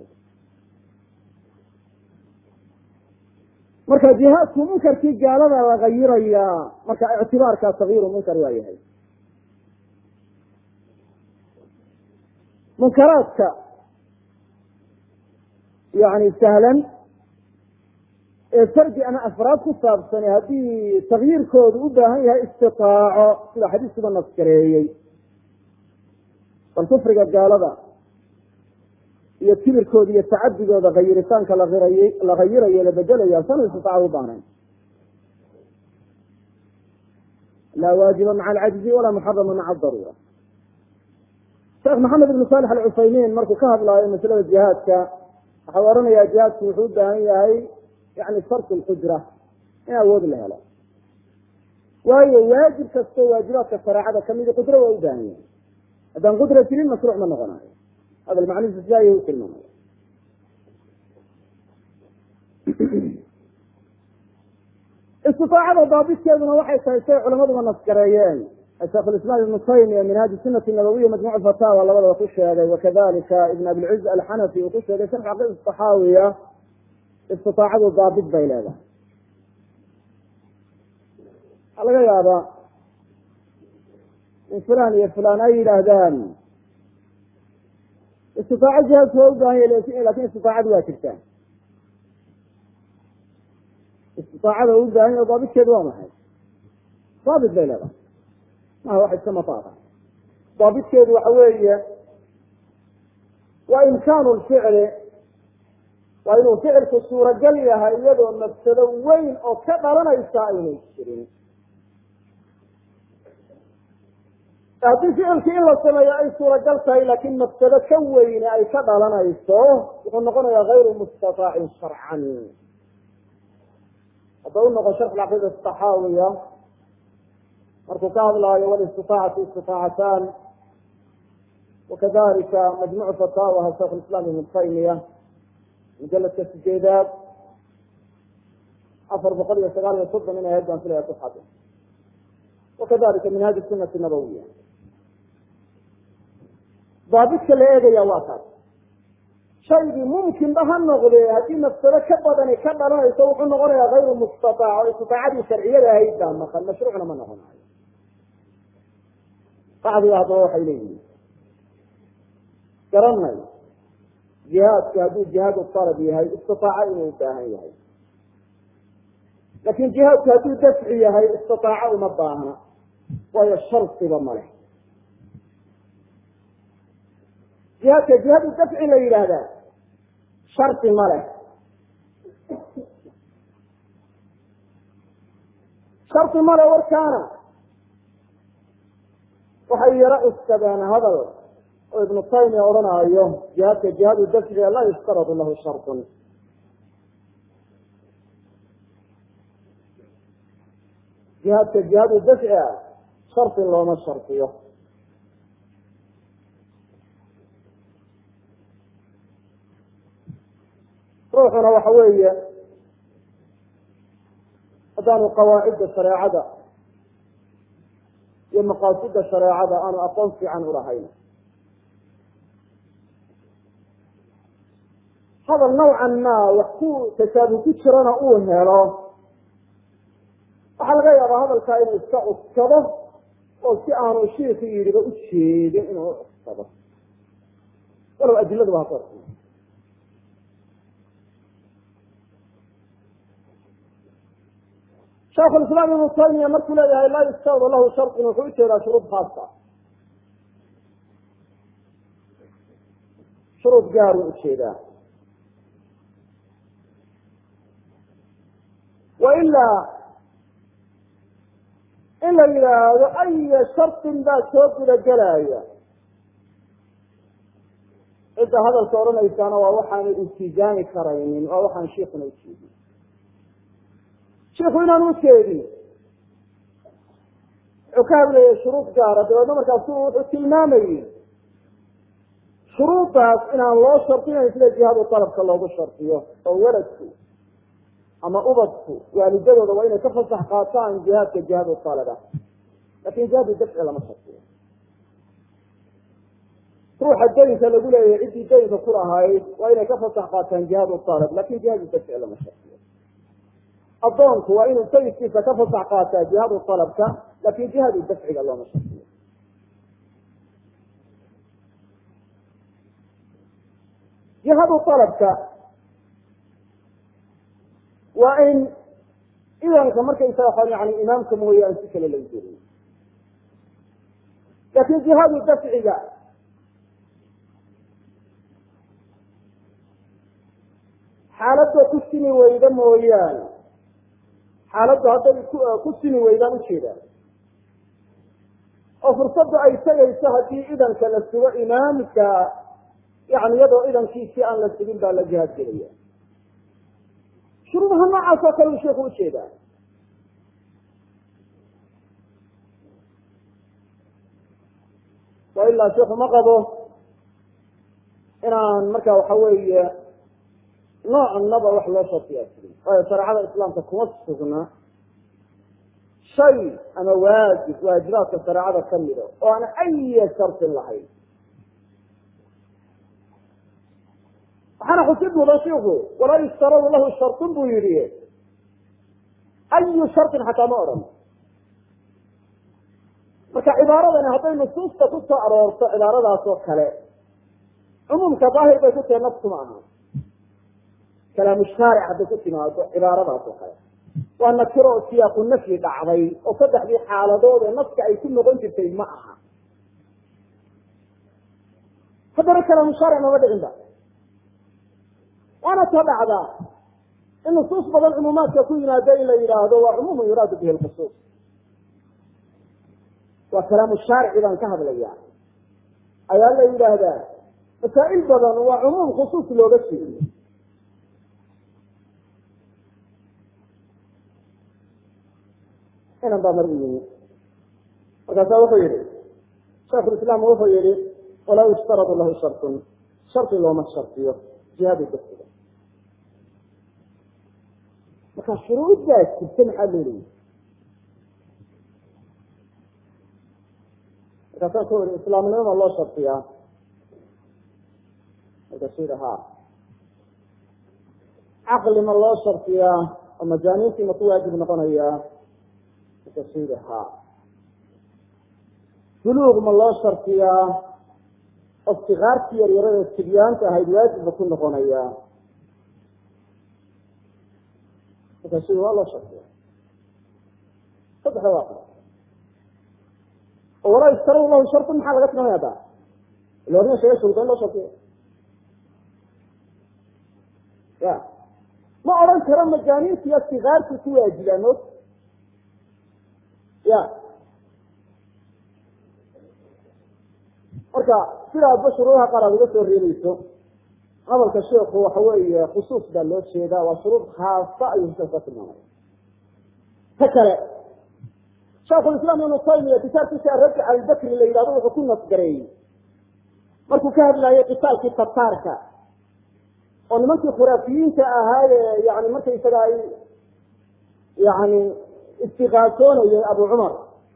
marka jihaadku munkarkii gaalada la gayirayaa marka ictibaarkaa sagiiru munkar waa yahay munkaraadka yani sahlan ee fardi ama afraad ku saabsan haddii takyiirkoodu u baahan yahay istitaaco sida xadiiskuba naskareeyey bal kufriga gaalada iyo kibirkooda iyo tacadigooda hayiritaanka la hayirayo la bedelaya sana istitaaca u baahnayn laa waajiba maca alcajzi walaa muxarama maca adaruura sheekh maxamed ibn salix alcusaymiin markuu ka hadlaayo maslada jihaadka waxau oranayaa jihaadku wuxuu u baahan yahay yani farq lxujra in awood la helo waayo waajib kastoo waajibaadka shareecada kamidi qudro waa u baahan yahay haddaan qudra jirin mashruuc ma noqonayo hadal macnihiisa sidaa ayay u tilmaamaya istiaacada daabitkeeduna waxay tahay say culamaduba naskareeyeen sheekh lislaam ibnu taymiya minhaaji sunati nabawiya majmuc fatawa labadaba ku sheegay wakadalika ibn abilciz alxanafi uu ku sheegay sharx caqiida saxaawiya istiaacadu daabit bay leedahay waxaa laga yaabaa in fulan iyo fulan ay yidhaahdaan istitaaco jihaadku waa u baahan ya lakin istiaacadu waa jirtaa istiaacada u baahan ya daabitkeedu waa maxay daabit bay leedahay maha wax iska mataaqa daabitkeedu waxa weeye waa imkaanu lficli waa inuu ficilku suuragal yahay iyadoo mafsado weyn oo ka dhalanaysa aynay jirin haddii ficilkii in la sameeyo ay suuragal tahay laakin mafsado ka weyne ay ka dhalanayso wuxuu noqonayaa gayru mustataacin sharcan hadda u noqon sharx caqiida saxaawiya markuu ka hadlaayo walistiaacatu istiaacatan wakadalika majmuc fatawaha sheikh lislaam ibn taymiya mujaladka sideedaad 499 inay ahayd baan filaya ku xadi wakadalika minhaaj sunati nabawiya daabitka la eegaya waa taas shaygii mumkinba ha noqde haddii mafsado ka badani ka dhalanayso wuxuu noqonayaa gayru mustataac oo istiaacadii sharciyada ahayd baa maqan mashruucna ma noqonayo bacdiga haddaba waxay leeyihin garanay jihaadku hadduu jihaad alab yahay istiaaco inuu ubaahan yahay lakin jihaadku hadduu dafci yahay istiaaco uma baahna waayo shardiba maleh jihaadka jihaadu dafci la yidhaahdaa shardi ma leh shardi male warkaana waxay yaro iskabeen hadal oo ibnu taymiya odhanaayo jihaadka jihaadu dafciga laa yushtaradu lahu shardun jihaadka jihaadu dafciga shardi looma shardiyo ruuxuna waxa weeye haddaanu qawaacidda shareecada iyo maqaasida shareecada aanu aqoon fiican ulahayn hadal nawcan ma wax ku tasaabuh ku jirana uu helo waxaa laga yaabaa hadalkaa inuu iska cuskado oo si aanu shiiku yidhiba ujeedin inuu cuskado walow adiladuba ha ku sheekh lislaam ibnu taymiya markuu leeyahay laa yustawda lahu shardun wuxuu ujeedaa shuruud khaasa shuruud gaaruu ujeedaa wailaa in la yidhaahdo aya shardin baa soo gudagelaya cidda hadalka odhanaysaana waa waxaanu iltijaami karaynin waa waxaan shiikuna ujeedin shiku inaan ujeedin wuxuu ka hadlayay shuruud gaara dabeedna markaasu wuxuu tilmaamayey shuruuddaas inaan loo shardinayn sida jihaadu talabka loogu shardiyo oo waladku ama ubadku waalidadooda waa inay ka fasax qaataan jihaadka jihaadu talaba lakin jihaadu dafci lama shardiyo ruuxa daynka lagu leeyahay ciddii daynka ku lahayd waa inay ka fasax qaataan jihaadu talab lakin jihaadu dafci lama shardiyo adoonku waa inuu sayidkiisa ka fasax qaataa jihaadu talabka lakin jihaadu dafciga looma shardiyo jihaadu talabka waa in idanka markaysaga yani imaamka mooyaane si kale lagu jeriyo. laakin jihaadu dafciga xaaladda ku sini weyda mooyaane, xaaladdu hadday ku sini weydaan ujeedaan oo fursaddu ay tegayso haddii idanka la sugo imaamka, yani iyadoo idankiisii aan la sugin baa la jihaad gelaya. shuruudaha noocaas oo kale u sheeku ujeedaa. wa ilaa sheekhu ma qabo inaan marka waxa weeye noocnaba wax loo shartiyaa jirin, waayo shareecada islaamka kuma sugna shay ama waajib waajibaadka shareecada kamida oo aan ay sharti lahayn. waxaana xusid mudan shiku walaa yushtaradu lahu shartun buu yihi, ayu shartin xataa ma odhan. marka cibaaradani hadday nusuusta ku soo aroorto cibaaradaas oo kale, cumuumka daahir bay ku tahay nafsu ma aha. kalaamu shaaric hadday ku timaado cibaaradaas oo kale waa nakiro oo siyaaqu nafyi dhacday oo saddexdii xaaladood ee nafka ay ku noqon jirtay ma aha. haddana kalaamu shaaric nooma dhicin ba, waana ta dhacdaa in nusuus badan cumuumaadka ku yimaado in la yidhaahdo waa cumuumu yuraadu bihi lkhusuus. waa kalaamu shaarici baan ka hadlaya, ayaa la yidhaahdaa masaa'il badan waa cumuum khusuus looga jeediyo. inan baa mar u yimi, markaasaa wuxuu yihi shaikulislaam wuxuu yihi walaa yushtaradu lahu shartun, shardi looma shardiyo jihaadu dafciga. marka shuruuddaa jirta maxaa loo leeyahy? markaasaan ku iri islaamnimada loo shardiyaa, markaasuu yihi ha. caqli ma loo shardiyaa oo majaaniintii ma ku waajib noqonayaa? markaasuu yihi ha. buluuq ma loo shardiyaa oo sikaartii yaryarada tibyaanta ahayd waajibba ku noqonayaa? markaasuu waa loo shardiya. saddexda waa oo walaa yushtaradu lahu shartun maxaa laga tilmaamaya da ila orina sheega shuruuda in loo shardiyo ya ma odhan karo majaaniinta iyo sikaartii ku waajibaan o ya. marka sidaasba shuruudaha qaar aad uga soo reebayso hadalka sheeku waxa weeye khusuus baa loo jeedaa, waa shuruud khaasa ayuu sidaas ka tilmaamaya. ta kale shaikulislaam ibnu taymiya kitaabkiisa arajc albakri la yidhahdo wuxuu ku nasgareeyey markuu ka hadlayo qitaalkii tataarka oo nimankii khuraafiyiinta ahaaye yani markaysaga ay yani istiqaasoonayay abu cumar.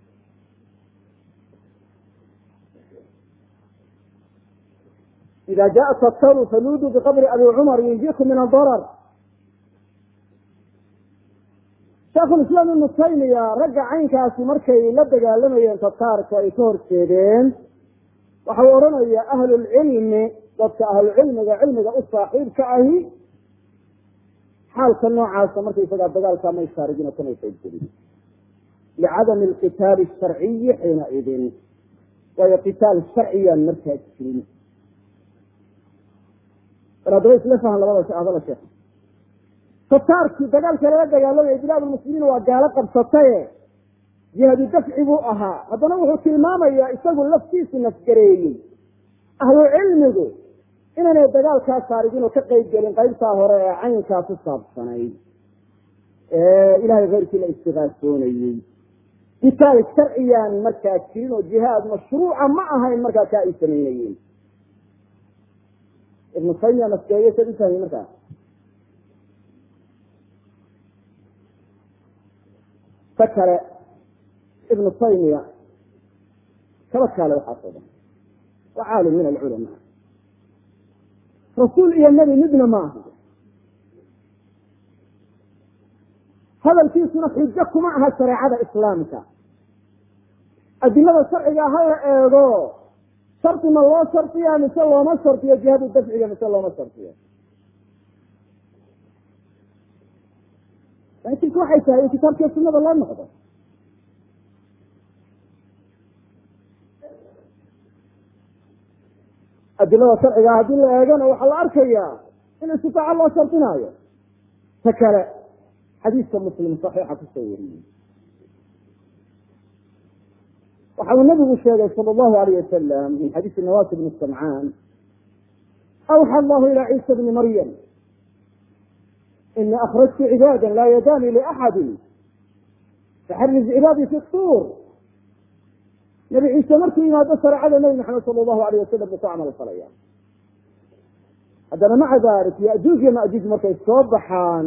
ida jaa tataru faluudu biqabri abi cumar yunjikum min adarar. shaikulislaam ibnu taymiya ragga caynkaasi markay la dagaalamayeen tataarku ay ka horjeedeen waxau odhanaya ahlulcilmi, dadka ahlucilmiga cilmiga u saaxiibka ahi xaalka noocaasa markaysagaa dagaalkaa may saarigin oo kamay qayb gelin licadami alqitaali sharciyi xiina idin, waayo qitaal sharciyaan markaa jirin. bal haddaba isla fahan labada hadala sheekh. tataarkii dagaalka lala dagaalamaya bilaad lmuslimiin waa gaalo qabsataye jihaadu dafci buu ahaa. haddana wuxuu tilmaamayaa isagu laftiisu nafgareeyey ahlu cilmigu inaanay dagaalkaa saarigin oo ka qayb gelin qaybtaa hore ee caynkaa ku saabsanayd ee ilahay keyrkii la istiqaasoonayey. qitaal sharciyaan markaa jirin oo jihaad mashruuca ma ahayn markaa kaa ay samaynayeen. ibnu taymiya nafgeeye sad ufahmi markaa ta kale ibnu taymiya kaba kaale waxaasoo dhan waa caalim min alculamaa, rasuul iyo nebi midna ma aha. hadalkiisuna xujo kuma aha shareecada islaamka. adilada sharciga ha la eego, shardi ma loo shardiyaa mise looma shardiyo? jihaadu dafciga mise looma shardiyo? laakiin waxay tahay in kitaabkiiyo sunnada loo noqdo. adilada sharciga haddii la eegana waxaa la arkayaa in istitaaca loo shardinaayo. ta kale xadiiska muslim saxiixa kusoo wariyey waxa uu nabigu sheegay sala allahu alayh wasalam min xadiisi nawaas bni samcaan awxa allahu ila ciisa bni maryam ini akrajtu cibaada laa yadaani liaxadi faxariz cibaadii fi suur. nabi ciise markuu yimaado shareecada nabi maxamed sala allahu alayh wasalam buu ku camal falaya. haddana maca dalik yajuuj iyo majuuj markay soo baxaan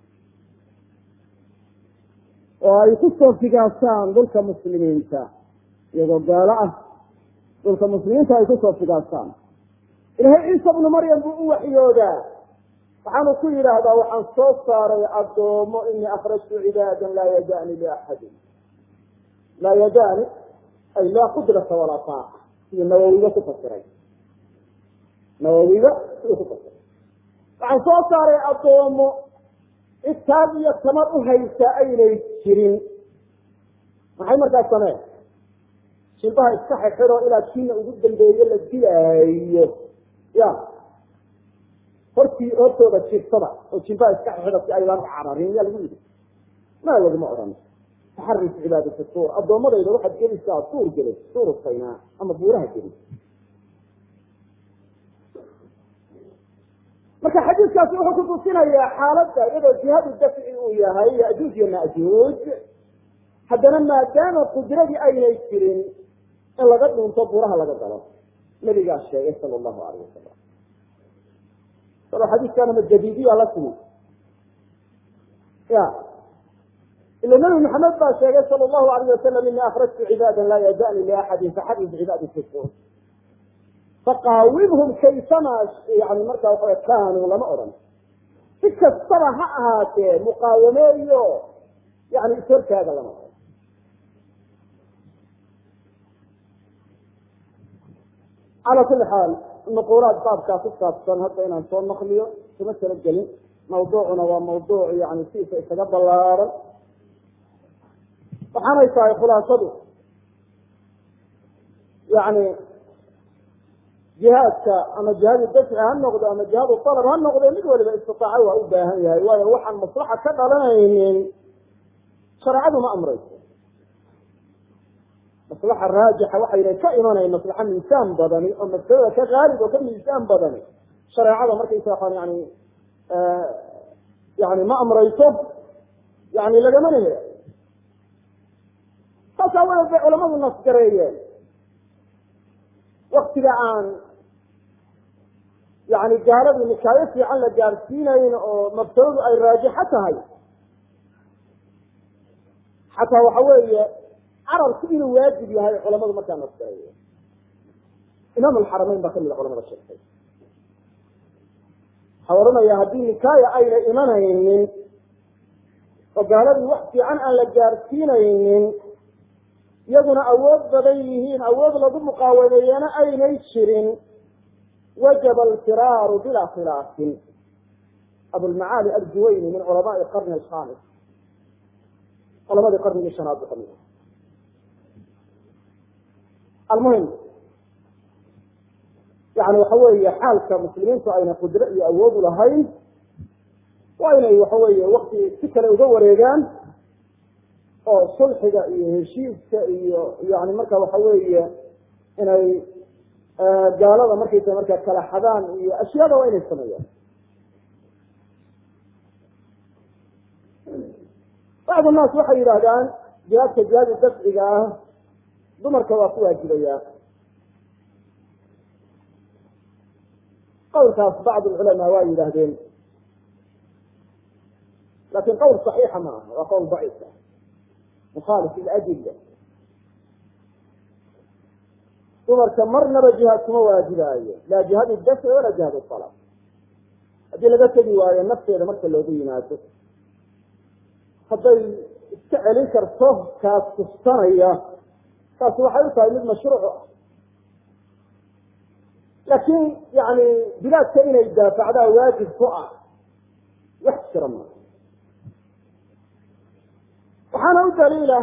oo ay ku soo figaasaan dhulka muslimiinta iyagoo gaalo ah, dhulka muslimiinta ay kusoo figaasaan, ilaahay ciisa bnu maryam buu u waxyoodaa, waxaanu ku yidhaahdaa waxaan soo saaray addoomo inii akrajtu cibaadan laa yadaani liaxadin. laa yadaani ay laa qudrata walaa taaqa, siduu nawowiga ku fasiray. nawowiga siduu ku fasiray waxaan soo saaray addoomo itaab iyo tamar u haysa aynay jirin. maxay markaas sameen? jilbaha iska xixiro ilaa kiina ugu dambeeye la dilaayo, ya hortooda jirsada oo jilbaha iska xixiro si aydaan u cararin yaa lagu yidhi. ma laguma odhan taxaris cibaadata suur, addoommadayda waxaad gelisaa suur geli, suur saynaa ama buuraha geli. marka xadiiskaasi wuxuu kutusinayaa xaaladda iyadoo jihaadu dafci uu yahay yajuuj iyo majuuj, haddana maadaama qudradii aynay jirin in laga dhunto buuraha laga galo. nabigaa sheegay sala allahu alayh wasalam. salo xadiiskaana ma jadiidiya la timi ya ila nabi maxamed baa sheegay sala allahu alayh wasalam ini akrajtu cibaadan laa yadaani liaxadin faxariz cibaadi fi suur faqaawibhum kayfama yani markaa waa kaanuu lama odhan. si kastaba ha ahaatee muqaawameeyo yani ishortaaga lama odhan. calaa kuli xaal nuquulaad baabkaa ku saabsan hadda inaan soo naqliyo kuma tala gelin. mawduucuna waa mawduuc yani siisa isaga ballaaran, waxaanay tahay khulaasadu yani jihaadka ama jihaadu dafci ha noqdo ama jihaadu talab ha noqdo, mid waliba istitaaco waa u baahan yahay, waayo waxaan maslaxa ka dhalanaynin shareecadu ma amrayso. maslaxa raajixa waxayna ka imanayn maslaxa miisaan badani oo masalada ka qaalib oo ka miisaan badani shareecada markaysa yani ma amrayso, yani lagamana hela. saas aawadeed bay culamadu nasgareeyeen waktiga aan yani gaaladii nikaayo fiican la gaarsiinayn oo mabtaladu ay raajixo tahay, xataa waxa weeye carabku inuu waajib yahay culamadu markaa nasgareeyeen. imaam alxarameyn baa kamida culamada sheegtay. waxaa oranaya haddii nikaaya ayna imanaynin oo gaaladii wax fiican aan la gaarsiinaynin, iyaguna awood badan yihiin, awood lagu muqaawameeyana aynay jirin, wajaba alfiraaru bilaa khilaafin. abulmacaali aljuwayni min culamaai qarni alkhamis, culamadii qarnigii shanaad bu kamid. almuhim yani waxa weeye xaalka muslimiintu ayna qudro iyo awood u lahayn, waa inay waxa weeye wakti si kale uga wareegaan oo sulxiga iyo heshiiska iyo yani marka waxa weeye inay gaalada markaysa markaa kala xadaan iyo ashyaada waa inay sameeyaan. bacd naas waxay yidhaahdaan jihaadka jihaadu dafciga ah dumarka waa ku waajibayaa. qowlkaas bacd culamaa waa yidhaahdeen, lakin qowl صaxiixa ma aha, waa qowl daciif ah mukhaalif iladilla. dumarka marnaba jihaad kuma waajibaayo, laa jihaad dafci walaa jihaad alab. haddii laga tegi waayo nafteeda marka loogu yimaado, hadday iska celin karto kaas kustanaya, taasi waxay u tahay mid mashruuc ah. laakiin yani bilaadka inay daafacdaa waajib ku ah wax jira ma. waxaana u daliila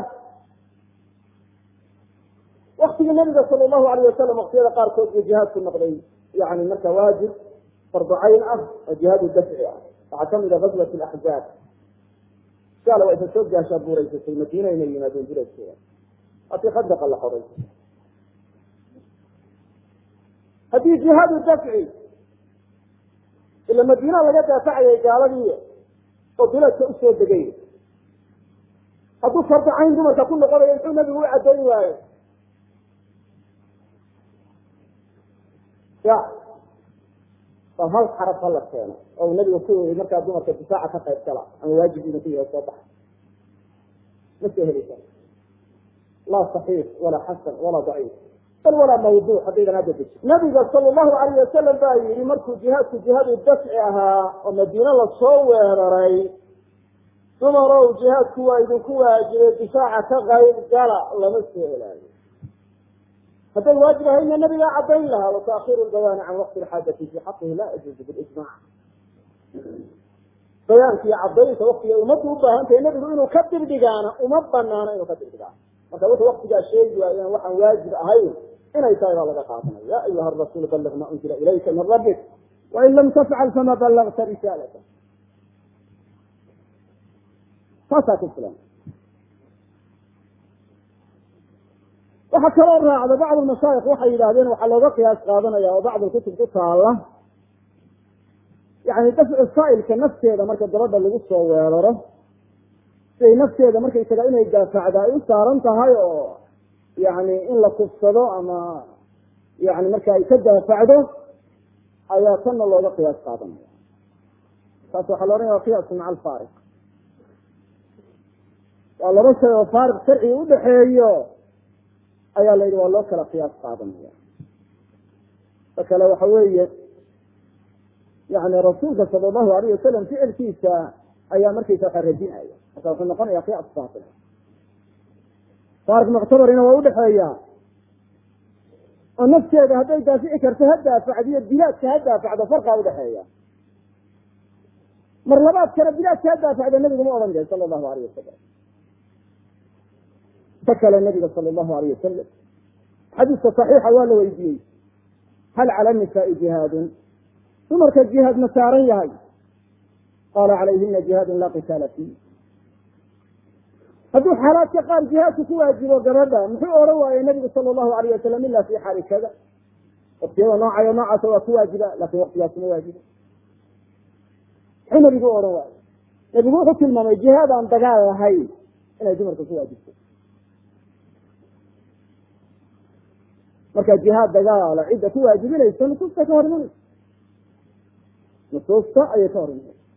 waktigii nabiga sala allahu alayh wasalam waktiyada qaarkood buu jihaadku noqday yani marka waajib fardu cayn ah oo jihaadu dafci ah. waxaa kamid a gazwat alaxzaab gaala waa isa soo gaashaa buuraysatay madiina inay yimaadeen duleedkeeda hatii khadaqa la xoray. haddii jihaadu dafci ila madiina laga daafacayay gaaladii oo duleedka usoo degay, hadduu fardu cayn dumarka ku noqonayo muxuu nabigu u caddayn waaye? ya bal hal xaraf hala keeno oo nabiga ku yiri markaa dumarka difaaca ka qayb gala ama waajib inuu ku yahay soo baxa ma soo helisa laa saxiix walaa xasan walaa daciif bal walaa mawduuc haddaydan hadda deji. nabiga sala allahu alayh wasalam baa yidhi markuu jihaadku jihaadu dafci ahaa oo madiine lasoo weeraray, dumarow jihaadku waa idinku waajibay difaaca ka qayb gala, lama soo helaayo. hadday waajib ahayna nabigaa caddayn lahaa wataakiru lbayaani can waqti lxaajati fi xaqihi laa yajuuzu bilijmac. bayaanka iyo caddaynta waktiga ummaddu u baahan tahay nabigu inuu ka dibdhigaana uma banaano inuu ka dibdhigaa. marka wuxuu waktigaa sheegi waayo in waxaan waajib ahayn inay tahay baa laga qaadanaya. ya ayuha rasuul balligh ma unzila ilayka min rabbik wain lam tafcal fama ballagta risaalata. taasaa ku filan. waxaa kaloo raacda bacd mashaayikh waxay yidhahdeen waxaa looga qiyaas qaadanaya oo bacd kutub ku taala yani dafcu saailka nafteeda marka gabadha lagu soo weeraro siday nafteeda markaysaga inay daafacda ay u saaran tahay oo yani in la kufsado ama yani marka ay ka daafacdo ayaa tanna looga qiyaas qaadanaya. taas waxaa la ohanaya qiyaasu maca alfaariq, waa laba shay oo faariq sharciga udhaxeeyo ayaa la yidhi waa loo kala qiyaas qaadanaya. ta kale waxa weeye yani rasuulka sala allahu alayh wasalam ficilkiisa ayaa markaysa qaradinaya, marka wuxuu noqonaya qiyaas baatil. faariq muctabarina waa udhaxeeya oo nafteeda hadday daafici karto ha daafacdiyo bilaadka ha daafacdo farqaa udhaxeeya. mar labaadkana bilaadka ha daafacda nabigu ma odhan jahay sala allahu alayh wasalam. ta kale nabiga sala allahu alayh wasalam xadiiska saxiixa waa la weydiiyey hal cala nisaai jihaadun, dumarka jihaad ma saaran yahay? qaala calayhina jihaadun laa qitaala fii. hadduu xaalaadka qaar jihaadku ku waajibo gabadha muxuu odhan waaye nabigu sala allahu alayh wasalam ila fi xaali kada, waktiyada noocayo noocaasa waa ku waajiba laakin waktigaas ma waajibo. muxuu nabigu u odhan waaye? nabigu wuxuu tilmaamay jihaad aan dagaal lahayn inay dumarka ku waajibto. marka jihaad dagaala cidda ku waajibinaysa nusuusta ka hor imanaysa, nusuusta ayay ka hor imanaysa.